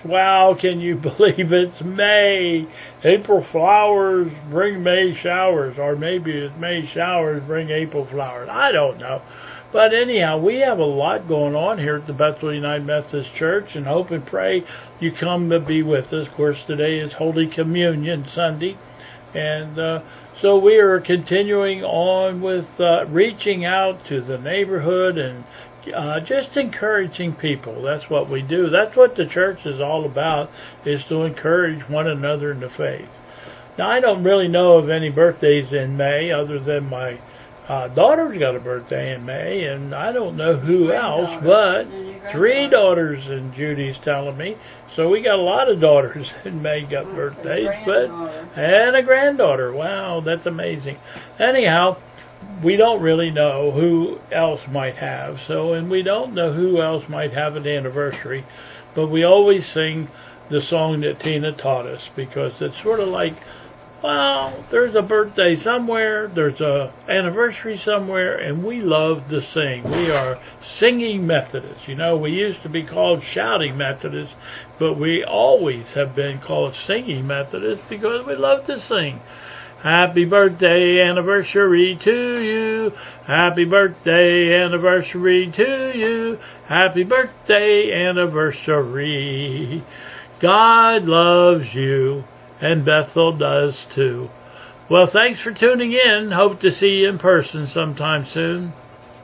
Wow, can you believe it's May? April flowers bring May showers, or maybe it's May showers bring April flowers. I don't know. But anyhow, we have a lot going on here at the Bethel United Methodist Church, and hope and pray you come to be with us. Of course, today is Holy Communion Sunday, and so we are continuing on with reaching out to the neighborhood and just encouraging people. That's what we do. That's what the church is all about, is to encourage one another in the faith. Now, I don't really know of any birthdays in May other than my daughter's got a birthday in May, and I don't know who else, but 3 daughters, and Judy's telling me. So we got a lot of daughters in May got birthdays, and a granddaughter. Wow, that's amazing. Anyhow, we don't really know who else might have. And we don't know who else might have an anniversary, but we always sing the song that Tina taught us, because it's sort of like, well, there's a birthday somewhere, there's a anniversary somewhere, and we love to sing. We are singing Methodists. You know, we used to be called shouting Methodists, but we always have been called singing Methodists because we love to sing. Happy birthday anniversary to you. Happy birthday anniversary to you. Happy birthday anniversary. God loves you, and Bethel does too. Well, thanks for tuning in. Hope to see you in person sometime soon.